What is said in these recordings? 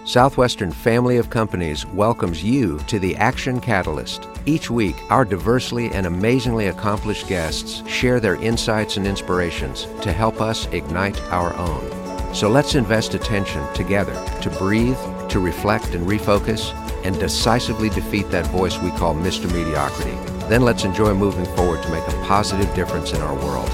Southwestern Family of Companies welcomes you to the Action Catalyst. Each week, our diversely and amazingly accomplished guests share their insights and inspirations to help us ignite our own. So let's invest attention together to breathe, to reflect and refocus, and decisively defeat that voice we call Mr. Mediocrity. Then let's enjoy moving forward to make a positive difference in our world.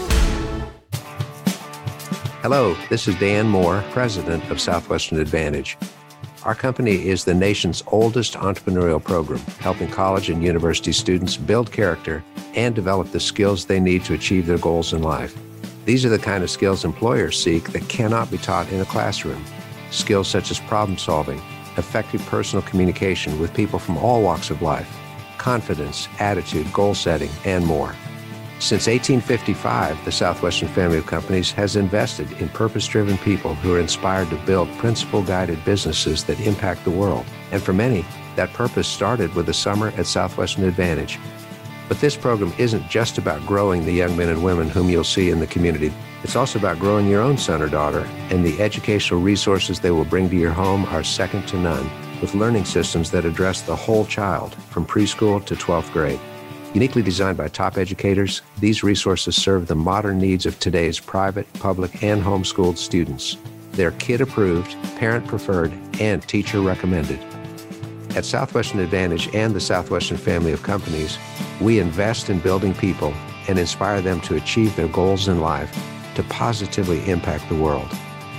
Hello, this is Dan Moore, President of Southwestern Advantage. Our company is the nation's oldest entrepreneurial program, helping college and university students build character and develop the skills they need to achieve their goals in life. These are the kind of skills employers seek that cannot be taught in a classroom. Skills such as problem solving, effective personal communication with people from all walks of life, confidence, attitude, goal setting, and more. Since 1855, the Southwestern Family of Companies has invested in purpose-driven people who are inspired to build principle-guided businesses that impact the world. And for many, that purpose started with a summer at Southwestern Advantage. But this program isn't just about growing the young men and women whom you'll see in the community. It's also about growing your own son or daughter, and the educational resources they will bring to your home are second to none, with learning systems that address the whole child, from preschool to 12th grade. Uniquely designed by top educators, these resources serve the modern needs of today's private, public, and homeschooled students. They're kid-approved, parent-preferred, and teacher-recommended. At Southwestern Advantage and the Southwestern Family of Companies, we invest in building people and inspire them to achieve their goals in life to positively impact the world.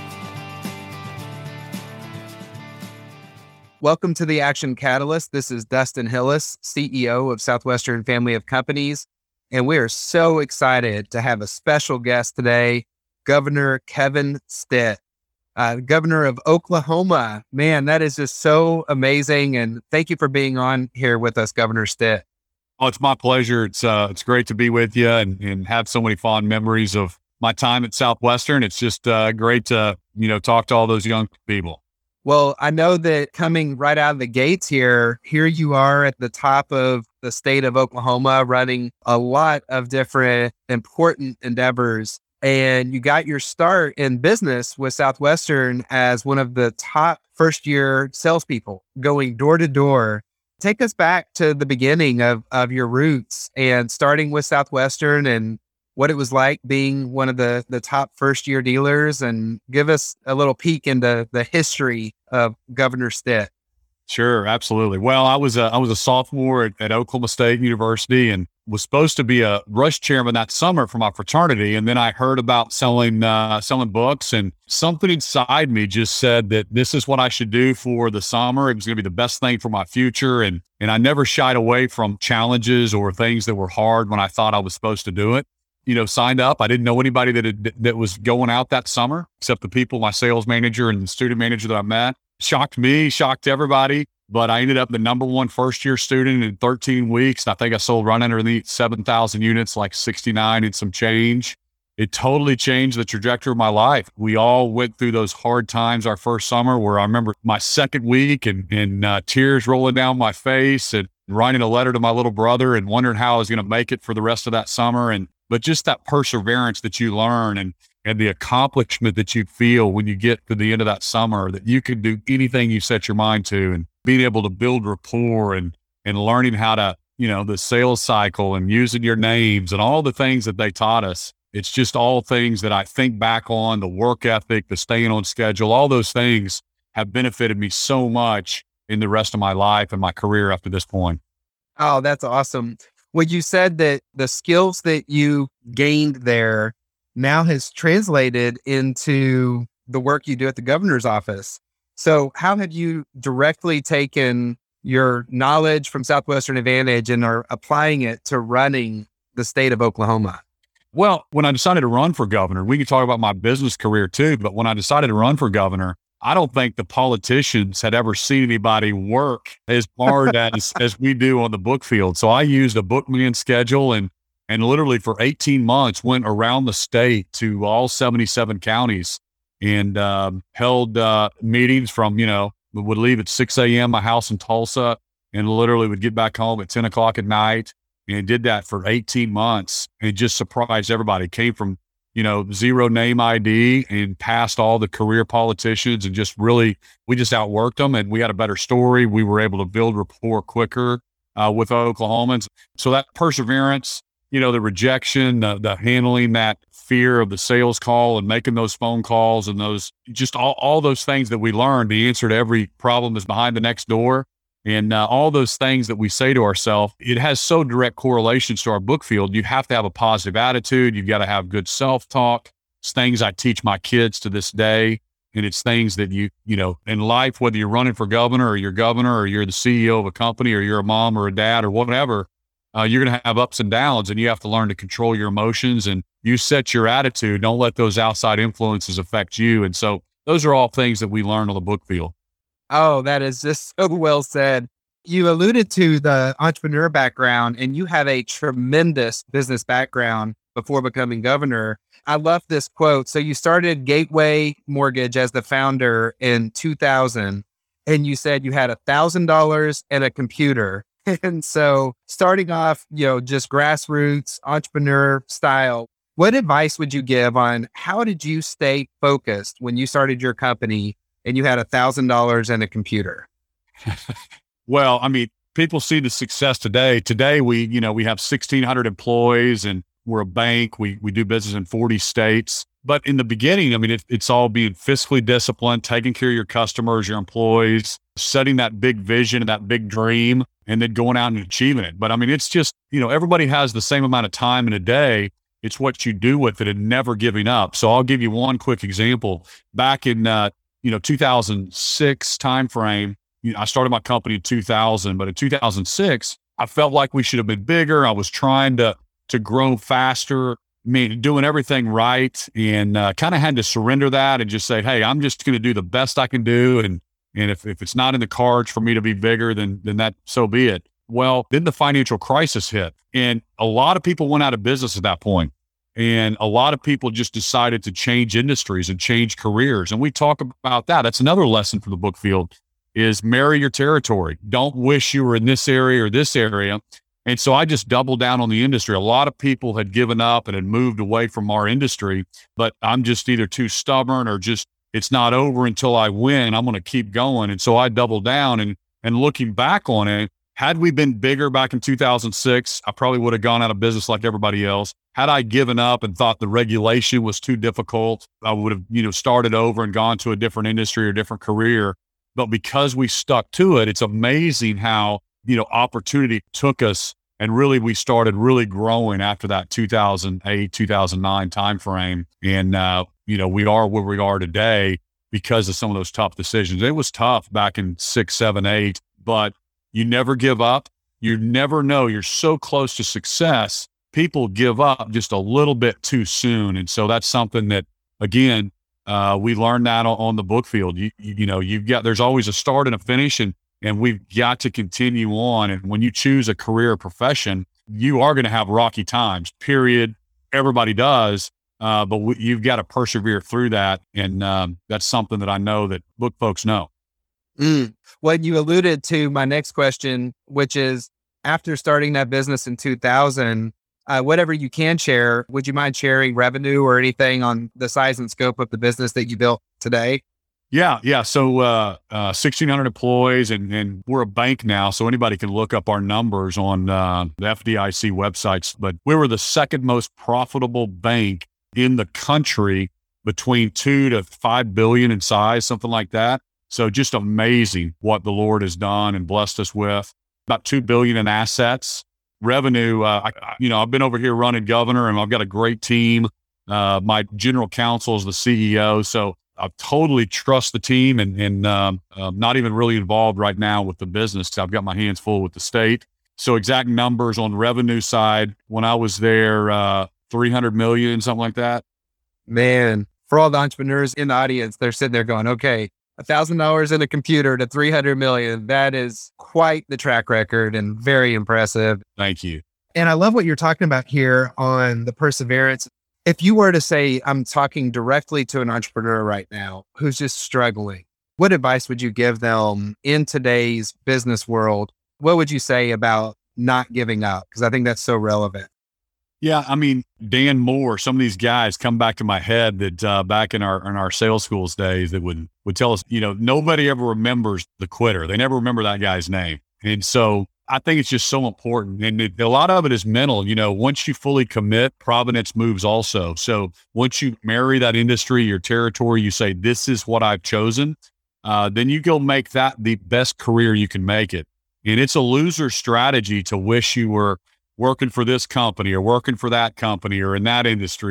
Welcome to the Action Catalyst. This is Dustin Hillis, CEO of Southwestern Family of Companies, and we are so excited to have a special guest today, Governor Kevin Stitt, Governor of Oklahoma. Man, that is just so amazing, and thank you for being on here with us, Governor Stitt. Oh, it's my pleasure. It's great to be with you and have so many fond memories of my time at Southwestern. It's just great to talk to all those young people. Well, I know that coming right out of the gates here you are at the top of the state of Oklahoma running a lot of different important endeavors. And you got your start in business with Southwestern as one of the top first-year salespeople going door to door. Take us back to the beginning of your roots and starting with Southwestern and what it was like being one of the top first-year dealers, and give us a little peek into the history of Governor Stitt. Sure, absolutely. Well, I was a sophomore at Oklahoma State University and was supposed to be a rush chairman that summer for my fraternity. And then I heard about selling books, and something inside me just said that this is what I should do for the summer. It was going to be the best thing for my future. And I never shied away from challenges or things that were hard when I thought I was supposed to do it. Signed up. I didn't know anybody that was going out that summer, except the people, my sales manager and the student manager that I met. Shocked me, shocked everybody. But I ended up the number one first-year student in 13 weeks. And I think I sold right underneath 7,000 units, like 69 and some change. It totally changed the trajectory of my life. We all went through those hard times our first summer, where I remember my second week and tears rolling down my face and writing a letter to my little brother and wondering how I was going to make it for the rest of that summer. But just that perseverance that you learn and the accomplishment that you feel when you get to the end of that summer, that you can do anything you set your mind to, and being able to build rapport and learning how to, the sales cycle and using your names and all the things that they taught us. It's just all things that I think back on, the work ethic, the staying on schedule, all those things have benefited me so much in the rest of my life and my career up to this point. Oh, that's awesome. Well, you said that the skills that you gained there now has translated into the work you do at the governor's office. So how have you directly taken your knowledge from Southwestern Advantage and are applying it to running the state of Oklahoma? Well, when I decided to run for governor, we can talk about my business career too, but when I decided to run for governor, I don't think the politicians had ever seen anybody work as hard as we do on the book field. So I used a bookman schedule and literally for 18 months went around the state to all 77 counties and held meetings from, would leave at 6 a.m. my house in Tulsa and literally would get back home at 10 o'clock at night, and did that for 18 months and just surprised everybody. Came from zero name ID and passed all the career politicians and we just outworked them, and we had a better story. We were able to build rapport quicker with Oklahomans. So that perseverance, the rejection, the handling that fear of the sales call and making those phone calls and those, just all those things that we learned, the answer to every problem is behind the next door. And all those things that we say to ourselves, it has so direct correlations to our book field. You have to have a positive attitude. You've got to have good self-talk. It's things I teach my kids to this day. And it's things that in life, whether you're running for governor or you're the CEO of a company or you're a mom or a dad or whatever, you're going to have ups and downs, and you have to learn to control your emotions, and you set your attitude. Don't let those outside influences affect you. And so those are all things that we learn on the book field. Oh, that is just so well said. You alluded to the entrepreneur background, and you have a tremendous business background before becoming governor. I love this quote. So you started Gateway Mortgage as the founder in 2000, and you said you had $1,000 and a computer. And so starting off, just grassroots entrepreneur style, what advice would you give on how did you stay focused when you started your company and you had $1,000 and a computer? Well, people see the success today. Today, we have 1,600 employees, and we're a bank. We do business in 40 states. But in the beginning, it's all being fiscally disciplined, taking care of your customers, your employees, setting that big vision and that big dream, and then going out and achieving it. But it's just, everybody has the same amount of time in a day. It's what you do with it and never giving up. So I'll give you one quick example. Back in 2006 timeframe, I started my company in 2000, but in 2006, I felt like we should have been bigger. I was trying to grow faster, doing everything right, and kind of had to surrender that and just say, hey, I'm just going to do the best I can do. And if it's not in the cards for me to be bigger, then that, so be it. Well, then the financial crisis hit, and a lot of people went out of business at that point. And a lot of people just decided to change industries and change careers. And we talk about that. That's another lesson from the book field, is marry your territory. Don't wish you were in this area or this area. And so I just doubled down on the industry. A lot of people had given up and had moved away from our industry, but I'm just either too stubborn or just, it's not over until I win. I'm going to keep going. And so I doubled down, and looking back on it, had we been bigger back in 2006, I probably would have gone out of business like everybody else. Had I given up and thought the regulation was too difficult, I would have, started over and gone to a different industry or different career. But because we stuck to it, it's amazing how, opportunity took us, and really we started really growing after that 2008, 2009 timeframe. And, we are where we are today because of some of those tough decisions. It was tough back in 6, 7, 8, but you never give up. You never know. You're so close to success. People give up just a little bit too soon. And so that's something that, again, we learned that on the book field. There's always a start and a finish, and we've got to continue on. And when you choose a career or profession, you are going to have rocky times, period. Everybody does. But you've got to persevere through that. And that's something that I know that book folks know. Well, you alluded to my next question, which is, after starting that business in 2000, whatever you can share, would you mind sharing revenue or anything on the size and scope of the business that you built today? Yeah. So 1,600 employees, and we're a bank now, so anybody can look up our numbers on the FDIC websites. But we were the second most profitable bank in the country, between 2 to 5 billion in size, something like that. So just amazing what the Lord has done and blessed us with. About 2 billion in assets. Revenue, I've been over here running governor, and I've got a great team. My general counsel is the CEO. So I totally trust the team, and not even really involved right now with the business. I've got my hands full with the state. So exact numbers on revenue side, when I was there, 300 million, something like that. Man, for all the entrepreneurs in the audience, they're sitting there going, okay, $1,000 in a computer to 300 million. That is quite the track record and very impressive. Thank you. And I love what you're talking about here on the perseverance. If you were to say, I'm talking directly to an entrepreneur right now who's just struggling, what advice would you give them in today's business world? What would you say about not giving up? Because I think that's so relevant. Yeah, I mean, Dan Moore, some of these guys come back to my head that back in our sales schools days that would tell us, nobody ever remembers the quitter. They never remember that guy's name. And so I think it's just so important. And a lot of it is mental. Once you fully commit, providence moves also. So once you marry that industry, your territory, you say, this is what I've chosen, then you go make that the best career you can make it. And it's a loser strategy to wish you were working for this company or working for that company or in that industry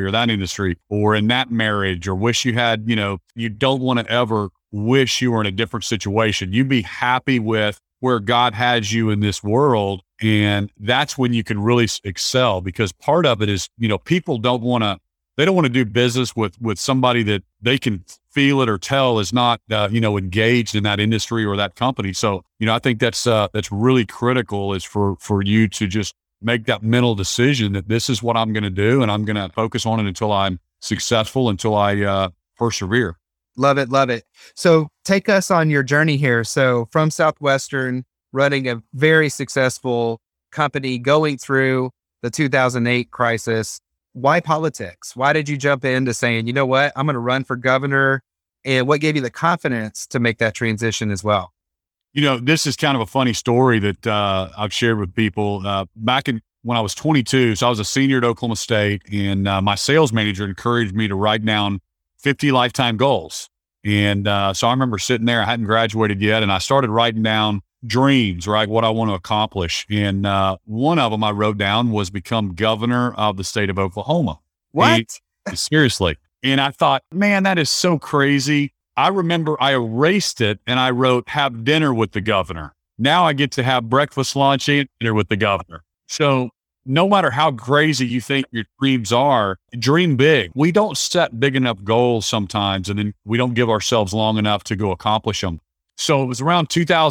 or in that marriage, or wish you had, you don't want to ever wish you were in a different situation. You be happy with where God has you in this world. And that's when you can really excel, because part of it is, people don't want to do business with somebody that they can feel it or tell is not, engaged in that industry or that company. So, I think that's really critical, is for you to just make that mental decision that this is what I'm going to do, and I'm going to focus on it until I'm successful, until I persevere. Love it. Love it. So take us on your journey here. So from Southwestern, running a very successful company, going through the 2008 crisis, why politics? Why did you jump into saying, you know what, I'm going to run for governor? And what gave you the confidence to make that transition as well? This is kind of a funny story that I've shared with people. When I was 22, so I was a senior at Oklahoma State, and my sales manager encouraged me to write down 50 lifetime goals. And so I remember sitting there, I hadn't graduated yet, and I started writing down dreams, right? What I want to accomplish. And one of them I wrote down was become governor of the state of Oklahoma. What? Seriously. And I thought, man, that is so crazy. I remember I erased it and I wrote, have dinner with the governor. Now I get to have breakfast, lunch, and dinner with the governor. So no matter how crazy you think your dreams are, dream big. We don't set big enough goals sometimes, and then we don't give ourselves long enough to go accomplish them. So it was around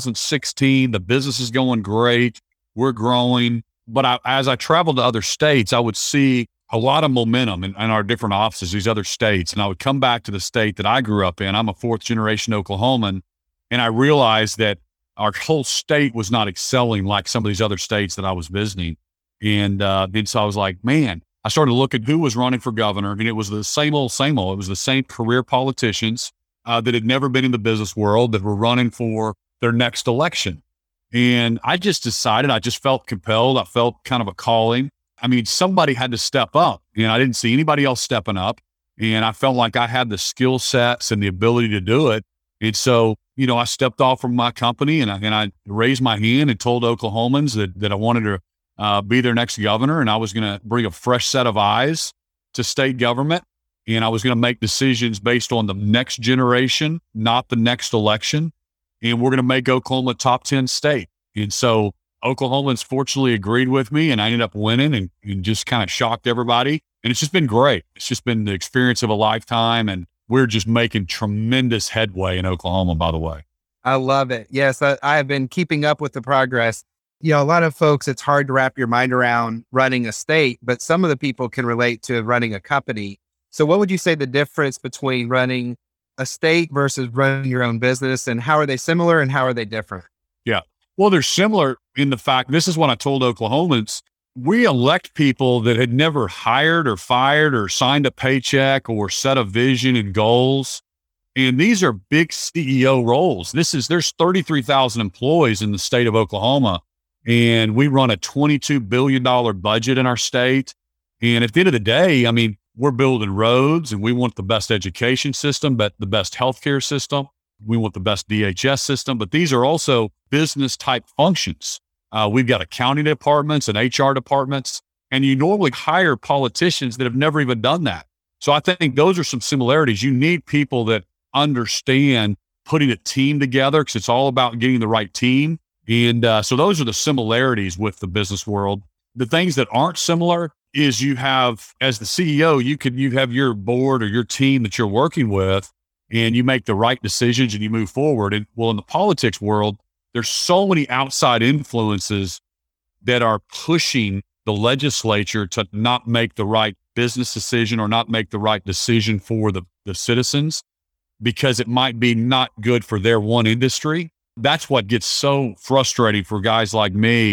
2016. The business is going great. We're growing. But as I traveled to other states, I would see a lot of momentum in our different offices, these other states. And I would come back to the state that I grew up in. I'm a fourth generation Oklahoman. And I realized that our whole state was not excelling like some of these other states that I was visiting. And so I was like, man, I started looking who was running for governor. And it was the same old. It was the same career politicians that had never been in the business world that were running for their next election. And I just decided, I just felt compelled. I felt kind of a calling. I mean, somebody had to step up, and I didn't see anybody else stepping up. And I felt like I had the skill sets and the ability to do it. And so, I stepped off from my company, and I raised my hand and told Oklahomans that I wanted to be their next governor. And I was going to bring a fresh set of eyes to state government. And I was going to make decisions based on the next generation, not the next election. And we're going to make Oklahoma a top 10 state. And so Oklahomans fortunately agreed with me, and I ended up winning and just kind of shocked everybody. And it's just been great. It's just been the experience of a lifetime. And we're just making tremendous headway in Oklahoma, by the way. I love it. Yes, I have been keeping up with the progress. A lot of folks, it's hard to wrap your mind around running a state, but some of the people can relate to running a company. So what would you say the difference between running a state versus running your own business, and how are they similar and how are they different? Yeah. Well, they're similar in the fact, this is what I told Oklahomans, we elect people that had never hired or fired or signed a paycheck or set a vision and goals. And these are big CEO roles. There's 33,000 employees in the state of Oklahoma, and we run a $22 billion budget in our state. And at the end of the day, I mean, we're building roads, and we want the best education system, but the best healthcare system. We want the best DHS system, but these are also business type functions. We've got accounting departments and HR departments, and you normally hire politicians that have never even done that. So I think those are some similarities. You need people that understand putting a team together, because it's all about getting the right team. And so those are the similarities with the business world. The things that aren't similar is you have, as the CEO, you have your board or your team that you're working with, and you make the right decisions and you move forward. And well, in the politics world, there's so many outside influences that are pushing the legislature to not make the right business decision or not make the right decision for the citizens, because it might be not good for their one industry. That's what gets so frustrating for guys like me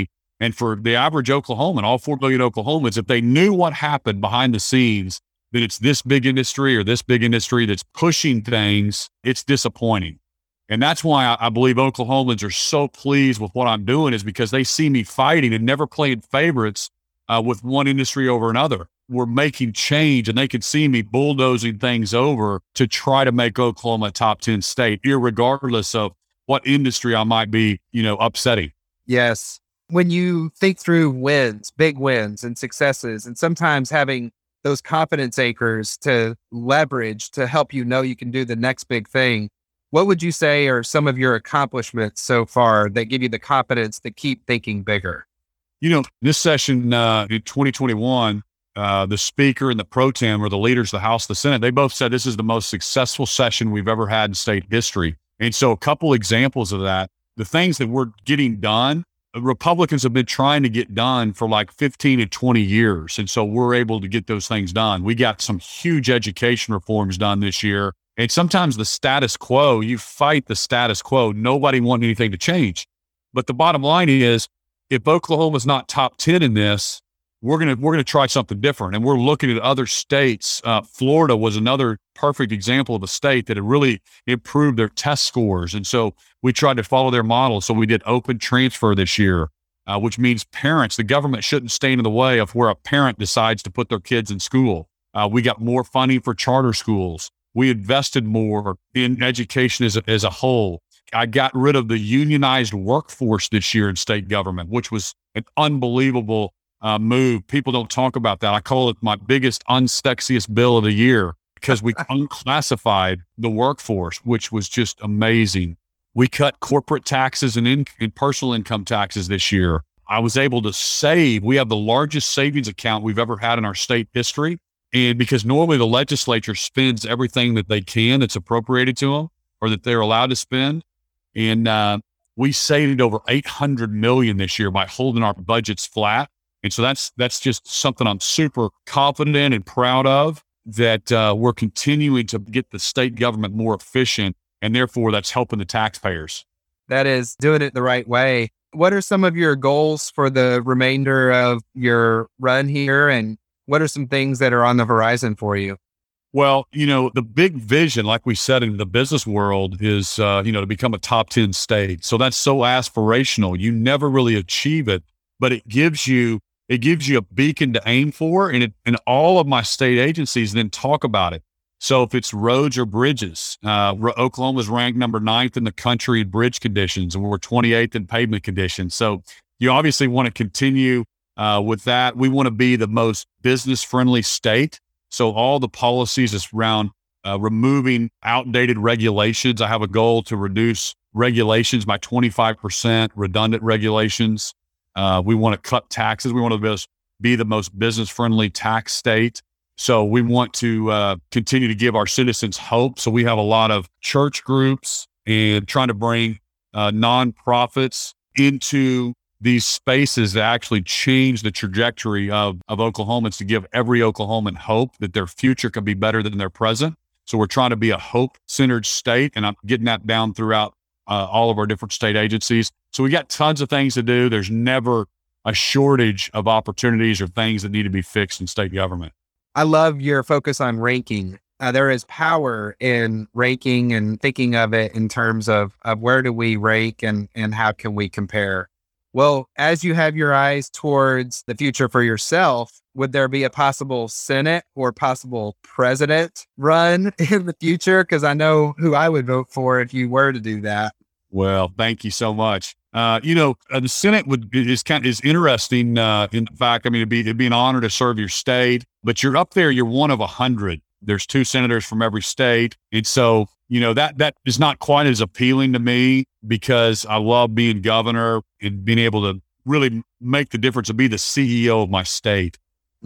And for the average Oklahoman, all 4 million Oklahomans, if they knew what happened behind the scenes, that it's this big industry or this big industry that's pushing things, it's disappointing. And that's why I believe Oklahomans are so pleased with what I'm doing, is because they see me fighting and never playing favorites with one industry over another. We're making change, and they can see me bulldozing things over to try to make Oklahoma a top 10 state, irregardless of what industry I might be, upsetting. Yes. When you think through wins, big wins and successes, and sometimes having those confidence anchors to leverage to help you know you can do the next big thing, what would you say are some of your accomplishments so far that give you the confidence to keep thinking bigger? This session in 2021, the speaker and the pro tem, or the leaders of the House, the Senate, they both said this is the most successful session we've ever had in state history. And so a couple examples of that, the things that we're getting done, Republicans have been trying to get done for like 15 to 20 years. And so we're able to get those things done. We got some huge education reforms done this year. And sometimes the status quo, you fight the status quo. Nobody wants anything to change. But the bottom line is, if Oklahoma's not top 10 in this, we're gonna try something different. And we're looking at other states. Florida was another perfect example of a state that had really improved their test scores. And so we tried to follow their model. So we did open transfer this year, which means parents, the government shouldn't stand in the way of where a parent decides to put their kids in school. We got more funding for charter schools. We invested more in education as a whole. I got rid of the unionized workforce this year in state government, which was an unbelievable move. People don't talk about that. I call it my biggest unsexiest bill of the year, because we unclassified the workforce, which was just amazing. We cut corporate taxes and personal income taxes this year. I was able to save. We have the largest savings account we've ever had in our state history. And because normally the legislature spends everything that they can that's appropriated to them or that they're allowed to spend. And we saved over $800 million this year by holding our budgets flat. And so that's just something I'm super confident in and proud of, that we're continuing to get the state government more efficient, and therefore that's helping the taxpayers. That is doing it the right way. What are some of your goals for the remainder of your run here, and what are some things that are on the horizon for you? Well, the big vision, like we said, in the business world is, to become a top 10 state. So that's so aspirational. You never really achieve it, but it gives you a beacon to aim for. And all of my state agencies then talk about it. So if it's roads or bridges, Oklahoma's ranked number 9th in the country in bridge conditions, and we're 28th in pavement conditions. So you obviously want to continue with that. We want to be the most business-friendly state. So all the policies is around removing outdated regulations. I have a goal to reduce regulations by 25%, redundant regulations. We want to cut taxes. We want to be the most business-friendly tax state. So we want to continue to give our citizens hope. So we have a lot of church groups and trying to bring nonprofits into these spaces that actually change the trajectory of Oklahomans, to give every Oklahoman hope that their future can be better than their present. So we're trying to be a hope-centered state, and I'm getting that down throughout all of our different state agencies. So we got tons of things to do. There's never a shortage of opportunities or things that need to be fixed in state government. I love your focus on ranking. There is power in ranking and thinking of it in terms of where do we rank and how can we compare. Well, as you have your eyes towards the future for yourself, would there be a possible Senate or possible president run in the future? Because I know who I would vote for if you were to do that. Well, thank you so much. The Senate is interesting. In fact, I mean, it'd be an honor to serve your state, but you're up there. You're one of 100. There's 2 senators from every state, and so that is not quite as appealing to me, because I love being governor and being able to really make the difference and be the CEO of my state.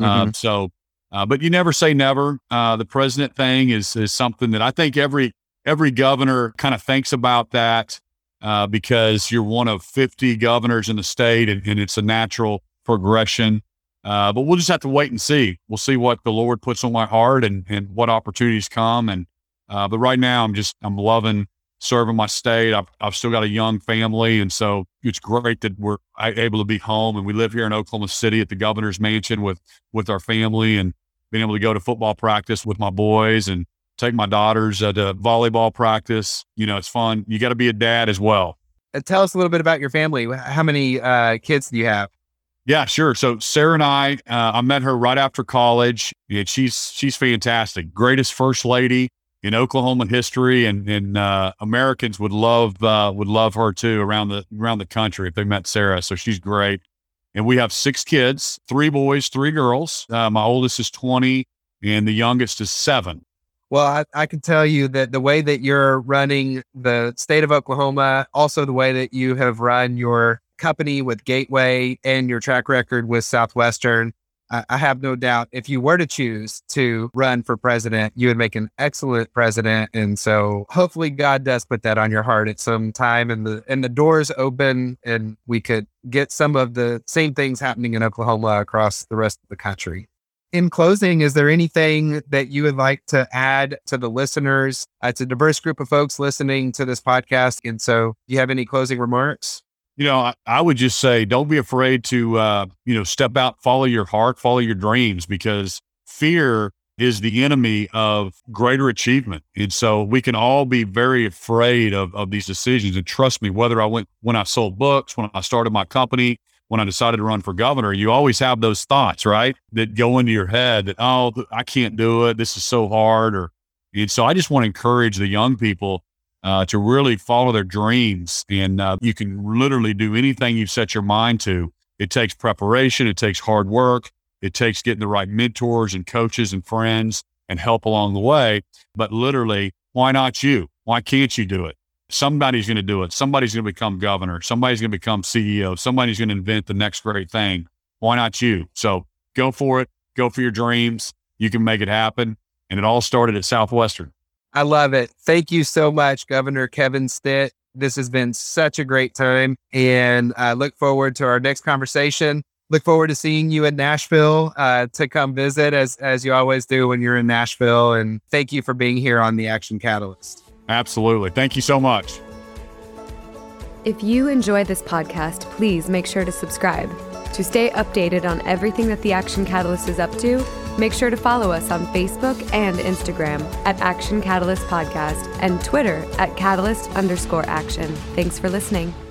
Mm-hmm. But you never say never. The president thing is something that I think every governor kind of thinks about that. Because you're one of 50 governors in the state, and it's a natural progression. But we'll just have to wait and see. We'll see what the Lord puts on my heart and what opportunities come. But right now I'm loving serving my state. I've still got a young family. And so it's great that we're able to be home, and we live here in Oklahoma City at the governor's mansion with our family, and being able to go to football practice with my boys and take my daughters to volleyball practice. It's fun. You got to be a dad as well. Tell us a little bit about your family. How many kids do you have? Yeah, sure. So Sarah and I met her right after college, and she's fantastic. Greatest first lady in Oklahoma history, and Americans would love her too around the country if they met Sarah. So she's great. And we have 6 kids, 3 boys, 3 girls. My oldest is 20 and the youngest is 7. Well, I can tell you that the way that you're running the state of Oklahoma, also the way that you have run your company with Gateway and your track record with Southwestern, I have no doubt if you were to choose to run for president, you would make an excellent president. And so hopefully God does put that on your heart at some time, and the doors open, and we could get some of the same things happening in Oklahoma across the rest of the country. In closing, is there anything that you would like to add to the listeners? It's a diverse group of folks listening to this podcast. And so do you have any closing remarks? I would just say, don't be afraid to, step out, follow your heart, follow your dreams, because fear is the enemy of greater achievement. And so we can all be very afraid of these decisions. And trust me, when I sold books, when I started my company, when I decided to run for governor, you always have those thoughts, right? That go into your head that, oh, I can't do it. This is so hard. And so I just want to encourage the young people to really follow their dreams. And you can literally do anything you set your mind to. It takes preparation. It takes hard work. It takes getting the right mentors and coaches and friends and help along the way. But literally, why not you? Why can't you do it? Somebody's going to do it. Somebody's going to become governor. Somebody's going to become CEO. Somebody's going to invent the next great thing. Why not you? So go for it. Go for your dreams. You can make it happen. And it all started at Southwestern. I love it. Thank you so much, Governor Kevin Stitt. This has been such a great time, and I look forward to our next conversation. Look forward to seeing you in Nashville to come visit as you always do when you're in Nashville. And thank you for being here on the Action Catalyst. Absolutely. Thank you so much. If you enjoy this podcast, please make sure to subscribe. To stay updated on everything that the Action Catalyst is up to, make sure to follow us on Facebook and Instagram at Action Catalyst Podcast and Twitter at Catalyst_Action. Thanks for listening.